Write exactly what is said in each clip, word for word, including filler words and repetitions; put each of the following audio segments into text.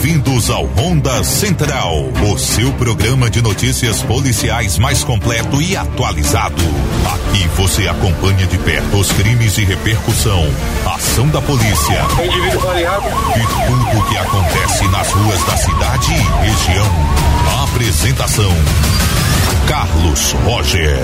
Bem-vindos ao Ronda Central, o seu programa de notícias policiais mais completo e atualizado. Aqui você acompanha de perto os crimes e repercussão, ação da polícia e tudo o que acontece nas ruas da cidade e região. A apresentação: Carlos Roger.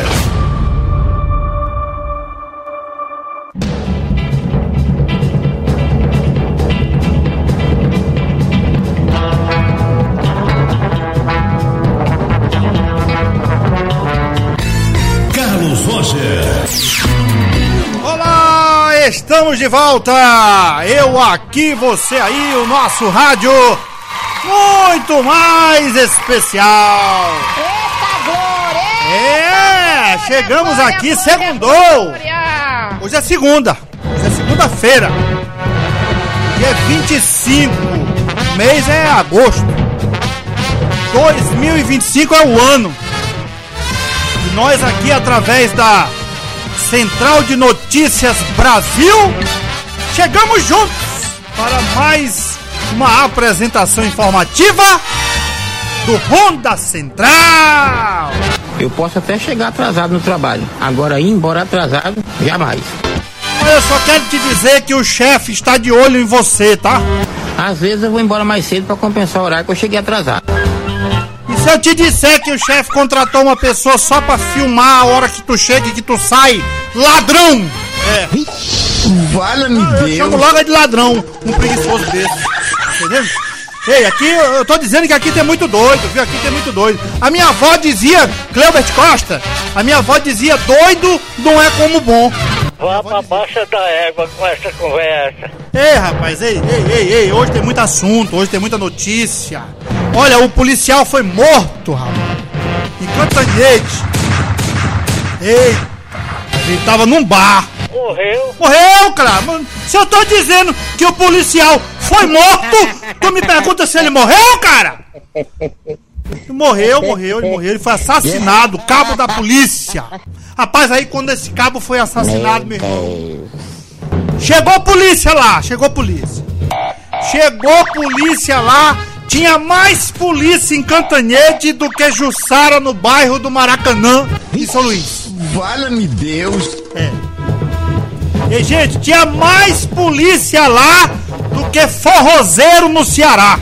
Olá, estamos de volta. Eu aqui, você aí, o nosso rádio muito mais especial. Eita glória! É, chegamos glória, aqui, glória, segundou. glória. Hoje é segunda, hoje é segunda-feira. Dia vinte e cinco, o mês é agosto. dois mil e vinte e cinco é o ano. E nós aqui, através da Central de Notícias Brasil, chegamos juntos para mais uma apresentação informativa do Ronda Central. Eu posso até chegar atrasado no trabalho, agora ir embora atrasado, jamais. Eu só quero te dizer que o chefe está de olho em você, tá? Às vezes eu vou embora mais cedo para compensar o horário que eu cheguei atrasado. E se eu te disser que o chefe contratou uma pessoa só pra filmar a hora que tu chega e que tu sai, ladrão! É. Valha-me Eu Deus. chamo logo de ladrão, um preguiçoso desse. Entendeu? Ei, aqui eu tô dizendo que aqui tem muito doido, viu? Aqui tem muito doido. A minha avó dizia, Cleubert Costa, a minha avó dizia, doido não é como bom. Vá pra baixa da égua com essa conversa. Ei, rapaz, ei, ei, ei, ei, hoje tem muito assunto, hoje tem muita notícia. Olha, o policial foi morto, rapaz, em Cantanhede. Ei, ele tava num bar. Morreu? Morreu, cara. Se eu tô dizendo que o policial foi morto, tu me pergunta se ele morreu, cara? Morreu, morreu, ele morreu, ele foi assassinado, cabo da polícia. Rapaz, aí quando esse cabo foi assassinado, meu irmão, chegou a polícia lá, chegou a polícia. Chegou a polícia lá, tinha mais polícia em Cantanhede do que Jussara no bairro do Maracanã, em São Luís. Valha-me Deus. É. E, gente, tinha mais polícia lá do que forrozeiro no Ceará.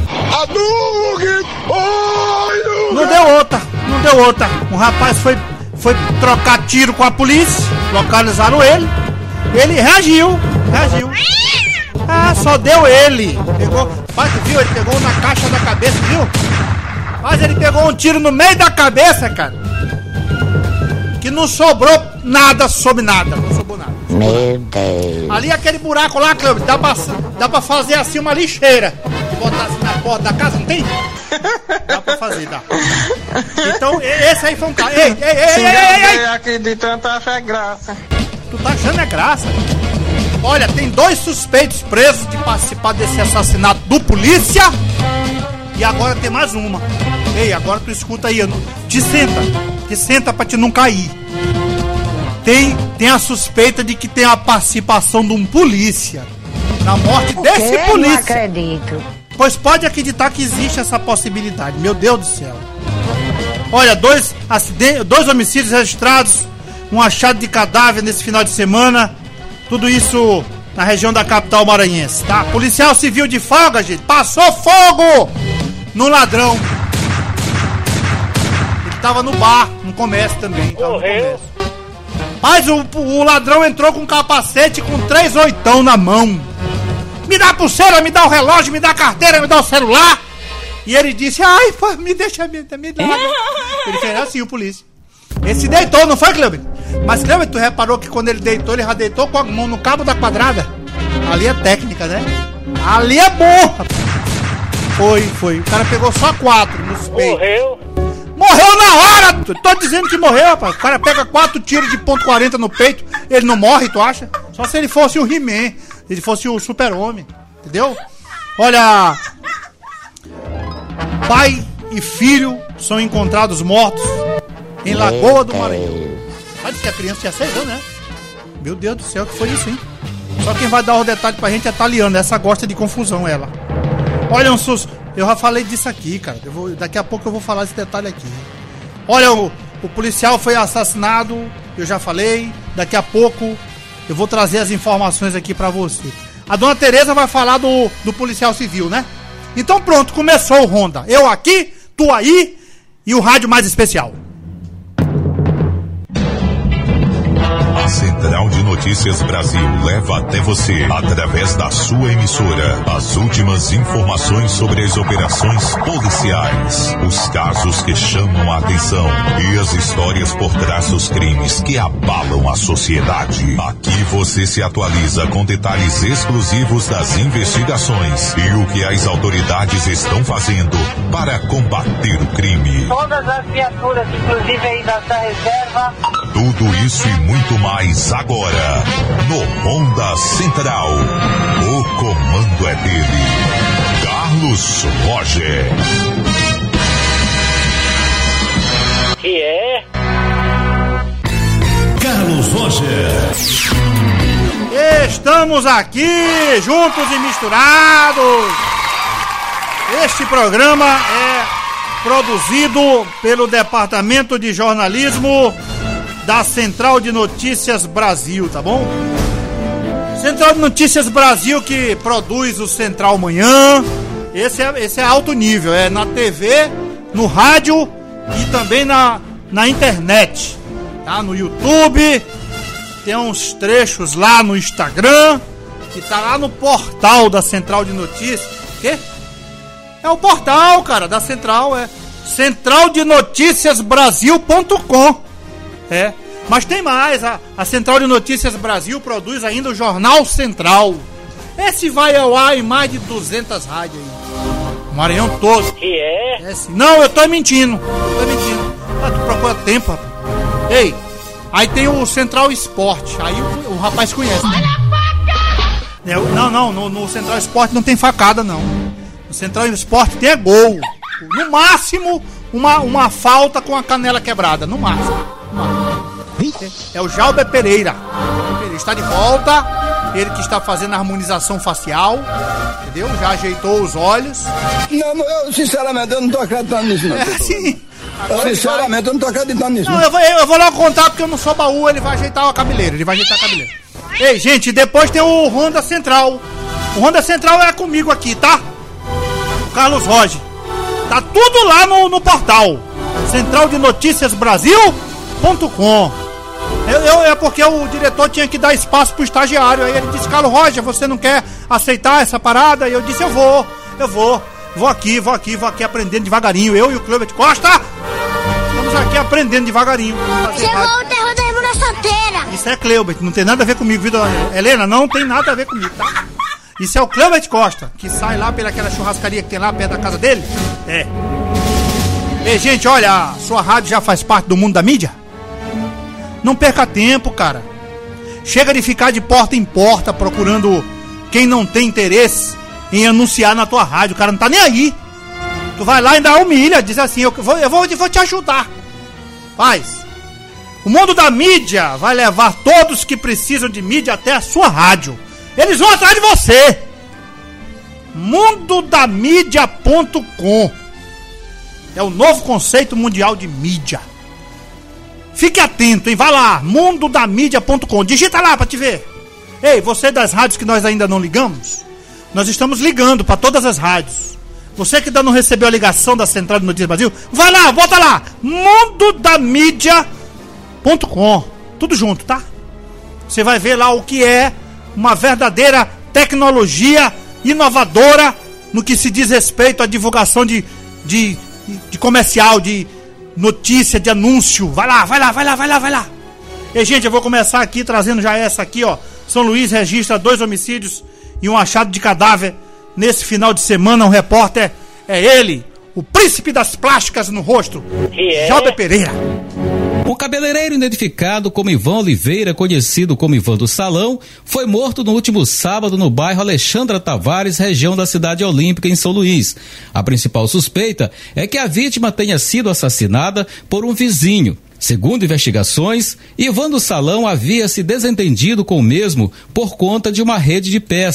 Não deu outra, não deu outra. Um rapaz foi, foi trocar tiro com a polícia, localizaram ele, ele reagiu, reagiu. Ah, só deu ele. Pegou, mas viu, ele pegou na caixa da cabeça, viu? Mas ele pegou um tiro no meio da cabeça, cara, que não sobrou nada sobre nada, não sobrou nada. Meu Deus. Ali aquele buraco lá, Cleber, dá pra, dá pra fazer assim uma lixeira e botar assim na porta da casa, não tem? Dá pra fazer, dá. Então, esse aí foi um cara. Ei, ei, ei, ei, ei, ei! Acreditando, tá achando graça. Tu tá achando é graça? Olha, tem dois suspeitos presos de participar desse assassinato do polícia. E agora tem mais uma. Ei, agora tu escuta aí, te senta, te senta pra te não cair. Tem, tem a suspeita de que tem a participação de um polícia na morte O desse quê? polícia. Não acredito. Pois pode acreditar que existe essa possibilidade. Meu Deus do céu. Olha, dois acidentes, dois homicídios registrados, um achado de cadáver nesse final de semana. Tudo isso na região da capital maranhense, tá? Policial civil de folga, gente, passou fogo no ladrão. Ele tava no bar, no comércio também. Morreu? Mas o, o ladrão entrou com um capacete com três oitão na mão. Me dá a pulseira, me dá o relógio, me dá a carteira, me dá o celular. E ele disse, ai, pô, me deixa, me, me dá. Ele fez assim, o polícia. Ele se deitou, não foi, Cleber? Mas, Cleber, tu reparou que quando ele deitou, ele já deitou com a mão no cabo da quadrada? Ali é técnica, né? Ali é bom. Foi, foi. O cara pegou só quatro nos peitos. Morreu? Morreu na hora! Tô dizendo que morreu, rapaz. O cara pega quatro tiros de ponto quarenta no peito, ele não morre, tu acha? Só se ele fosse o He-Man, se ele fosse o Super-Homem, entendeu? Olha, pai e filho são encontrados mortos em Lagoa do Maranhão. Sabe que a criança tinha seis anos, né? Meu Deus do céu, que foi isso, hein? Só quem vai dar o detalhe pra gente é a Taliana, essa gosta de confusão, ela. Olha, um sus... Eu já falei disso aqui, cara. Eu vou, daqui a pouco eu vou falar esse detalhe aqui. Olha, o, o policial foi assassinado, eu já falei. Daqui a pouco eu vou trazer as informações aqui pra você. A dona Tereza vai falar do, do policial civil, né? Então pronto, começou o Ronda. Eu aqui, tu aí e o rádio mais especial. A Central de Notícias Brasil leva até você, através da sua emissora, as últimas informações sobre as operações policiais, os casos que chamam a atenção e as histórias por trás dos crimes que abalam a sociedade. Aqui você se atualiza com detalhes exclusivos das investigações e o que as autoridades estão fazendo para combater o crime. Todas as viaturas, inclusive aí da reserva. Tudo isso e muito mais agora, no Ronda Central. O comando é dele, Carlos Roger. Que é? Carlos Roger. Estamos aqui, juntos e misturados. Este programa é produzido pelo Departamento de Jornalismo da Central de Notícias Brasil, tá bom? Central de Notícias Brasil, que produz o Central Manhã. Esse é, esse é alto nível, é na T V, no rádio e também na, na internet, tá? No YouTube, tem uns trechos lá no Instagram, que tá lá no portal da Central de Notícias. O quê? É o portal, cara, da Central, é central de noticias brasil ponto com. É, mas tem mais, a, a Central de Notícias Brasil produz ainda o Jornal Central. Esse vai ao ar em mais de duzentas rádios aí, o Maranhão todo. Que é? Esse, não, eu tô mentindo, eu tô mentindo. Ah, tu procura tempo, rapaz. Ei, aí tem o Central Esporte, aí o, o rapaz conhece. Olha a faca! Não, não, no, no Central Esporte não tem facada, não. No Central Esporte tem gol. No máximo, uma, uma falta com a canela quebrada, no máximo. É o Jalber Pereira. Ele está de volta. Ele que está fazendo a harmonização facial, entendeu? Já ajeitou os olhos. Não, eu sinceramente eu não tô acreditando nisso, não. É assim. Sinceramente eu não tô acreditando nisso. Não, não. Eu, vou, eu vou logo contar porque eu não sou baú. Ele vai ajeitar a cabeleira. Ele vai ajeitar a cabeleira. Ei, gente, depois tem o Ronda Central. O Ronda Central é comigo aqui, tá? O Carlos Roger. Tá tudo lá no, no portal central de noticias brasil ponto com. Eu, eu, é porque o diretor tinha que dar espaço pro estagiário. Aí ele disse: Carlos Roger, você não quer aceitar essa parada? E eu disse: eu vou, eu vou. Vou aqui, vou aqui, vou aqui aprendendo devagarinho. Eu e o Cleubert Costa estamos aqui aprendendo devagarinho. Chegou o terror da irmã solteira. Isso é Cleubert, não tem nada a ver comigo, viu, Helena? Não tem nada a ver comigo, tá? Isso é o Cleubert Costa, que sai lá pelaquela churrascaria que tem lá perto da casa dele. É. Ei, gente, olha, a sua rádio já faz parte do mundo da mídia? Não perca tempo, cara. Chega de ficar de porta em porta procurando quem não tem interesse em anunciar na tua rádio. O cara não tá nem aí. Tu vai lá e ainda humilha, diz assim: eu vou, eu vou, eu vou te ajudar. Faz. O mundo da mídia vai levar todos que precisam de mídia até a sua rádio. Eles vão atrás de você. mundo da mídia ponto com é o novo conceito mundial de mídia. Fique atento, hein? Vai lá, mundo da mídia ponto com. Digita lá pra te ver. Ei, você das rádios que nós ainda não ligamos, nós estamos ligando pra todas as rádios. Você que ainda não recebeu a ligação da Central de Notícias Brasil, vai lá, bota lá, mundo da mídia ponto com. Tudo junto, tá? Você vai ver lá o que é uma verdadeira tecnologia inovadora no que se diz respeito à divulgação de, de, de comercial, de notícia, de anúncio. Vai lá, vai lá, vai lá, vai lá, vai lá. E, gente, eu vou começar aqui trazendo já essa aqui, ó. São Luís registra dois homicídios e um achado de cadáver nesse final de semana. Um repórter é ele, o príncipe das plásticas no rosto, é? Jalber Pereira. Um cabeleireiro identificado como Ivan Oliveira, conhecido como Ivan do Salão, foi morto no último sábado no bairro Alexandra Tavares, região da Cidade Olímpica, em São Luís. A principal suspeita é que a vítima tenha sido assassinada por um vizinho. Segundo investigações, Ivan do Salão havia se desentendido com o mesmo por conta de uma rede de pesca.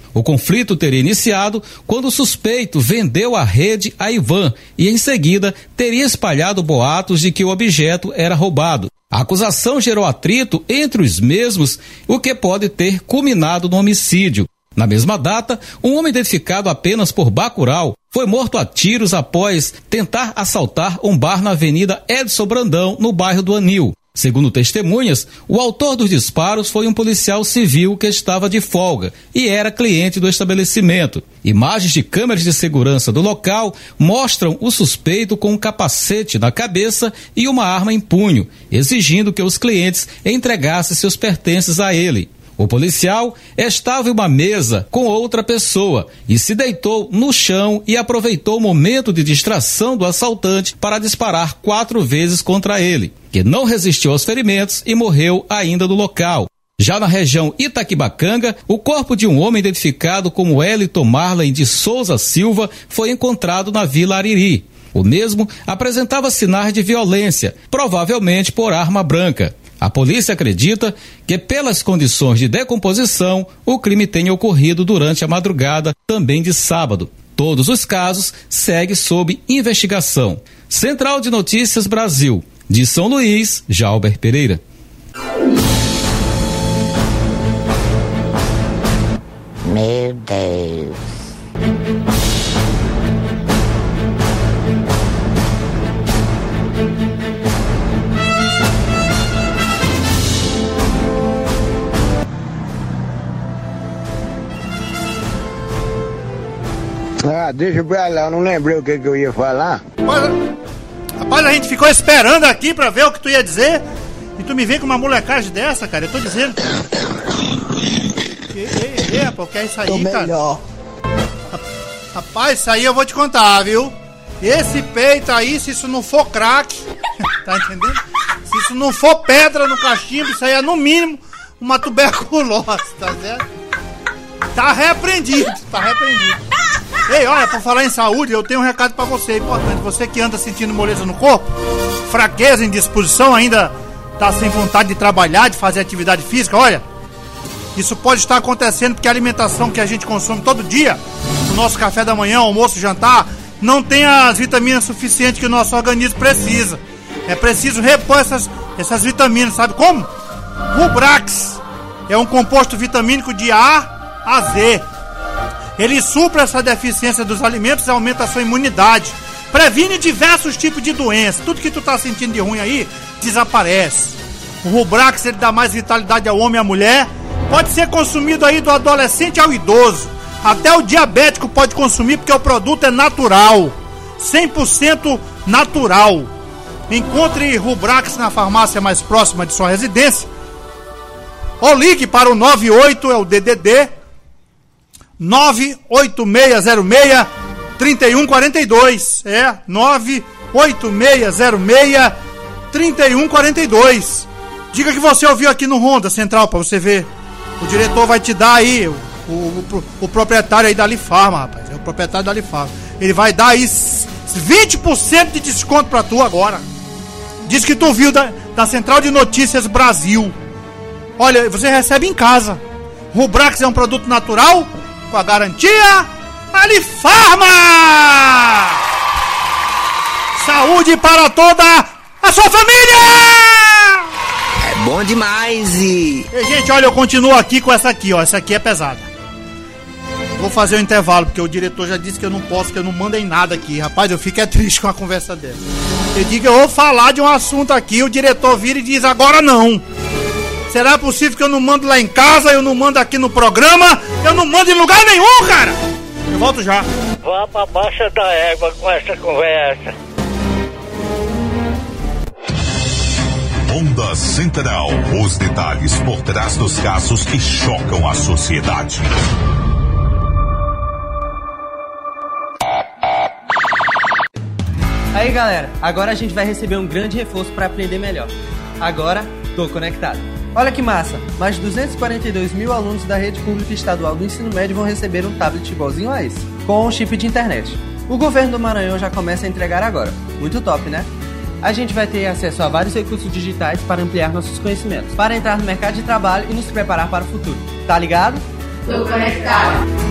O conflito teria iniciado quando o suspeito vendeu a rede a Ivan e, em seguida, teria espalhado boatos de que o objeto era roubado. A acusação gerou atrito entre os mesmos, o que pode ter culminado no homicídio. Na mesma data, um homem identificado apenas por bacurau foi morto a tiros após tentar assaltar um bar na Avenida Edson Brandão, no bairro do Anil. Segundo testemunhas, o autor dos disparos foi um policial civil que estava de folga e era cliente do estabelecimento. Imagens de câmeras de segurança do local mostram o suspeito com um capacete na cabeça e uma arma em punho, exigindo que os clientes entregassem seus pertences a ele. O policial estava em uma mesa com outra pessoa e se deitou no chão e aproveitou o momento de distração do assaltante para disparar quatro vezes contra ele, que não resistiu aos ferimentos e morreu ainda no local. Já na região Itaquibacanga, o corpo de um homem identificado como Eliton Marley de Souza Silva foi encontrado na Vila Ariri. O mesmo apresentava sinais de violência, provavelmente por arma branca. A polícia acredita que, pelas condições de decomposição, o crime tenha ocorrido durante a madrugada, também de sábado. Todos os casos seguem sob investigação. Central de Notícias Brasil. De São Luís, Jalber Pereira. Meu Deus. Ah, deixa pra lá, eu não lembrei o que, que eu ia falar. Rapaz, rapaz, a gente ficou esperando aqui pra ver o que tu ia dizer. E tu me vem com uma molecagem dessa, cara. Eu tô dizendo. Ei, ei, ei, rapaz, o que é isso aí, tô cara? Melhor. Rapaz, isso aí eu vou te contar, viu? Esse peito aí, se isso não for crack, tá entendendo? Se isso não for pedra no cachimbo, isso aí é no mínimo uma tuberculose, tá certo? Tá repreendido, tá repreendido. Ei, olha, por falar em saúde, eu tenho um recado pra você, importante. Você que anda sentindo moleza no corpo, fraqueza, indisposição, ainda tá sem vontade de trabalhar, de fazer atividade física, olha, isso pode estar acontecendo porque a alimentação que a gente consome todo dia, o nosso café da manhã, almoço, jantar, não tem as vitaminas suficientes que o nosso organismo precisa. É preciso repor essas, essas vitaminas, sabe como? Rubrax é um composto vitamínico de A a Z. Ele supra essa deficiência dos alimentos e aumenta a sua imunidade. Previne diversos tipos de doenças. Tudo que tu tá sentindo de ruim aí, desaparece. O Rubrax, ele dá mais vitalidade ao homem e à mulher. Pode ser consumido aí do adolescente ao idoso. Até o diabético pode consumir porque o produto é natural. cem por cento natural. Encontre Rubrax na farmácia mais próxima de sua residência. Ou ligue para o nove oito, é o D D D, nove oito seis zero seis, três um quatro dois. É, nove oito seis zero seis, três um quatro dois. Diga que você ouviu aqui no Ronda Central pra você ver. O diretor vai te dar aí, o, o, o, o proprietário aí da Alifarma, rapaz. É o proprietário da Alifarma. Ele vai dar aí vinte por cento de desconto pra tu agora. Diz que tu viu da, da Central de Notícias Brasil. Olha, você recebe em casa. Rubrax é um produto natural com a garantia Alifarma! Saúde para toda a sua família! É bom demais e... E, gente, olha, eu continuo aqui com essa aqui, ó. Essa aqui é pesada. Vou fazer um intervalo, porque o diretor já disse que eu não posso, que eu não mando em nada aqui. Rapaz, eu fico é triste com a conversa dessa. Eu digo que eu vou falar de um assunto aqui, o diretor vira e diz, agora não. Será possível que eu não mando lá em casa, eu não mando aqui no programa, eu não mando em lugar nenhum, cara? Eu volto já. Vá pra baixa da égua com essa conversa. Onda Central. Os detalhes por trás dos casos que chocam a sociedade. Aí, galera, agora a gente vai receber um grande reforço para aprender melhor. Agora, tô conectado. Olha que massa, mais de duzentos e quarenta e dois mil alunos da rede pública estadual do ensino médio vão receber um tablet igualzinho a esse, com um chip de internet. O governo do Maranhão já começa a entregar agora. Muito top, né? A gente vai ter acesso a vários recursos digitais para ampliar nossos conhecimentos, para entrar no mercado de trabalho e nos preparar para o futuro. Tá ligado? Tô conectado.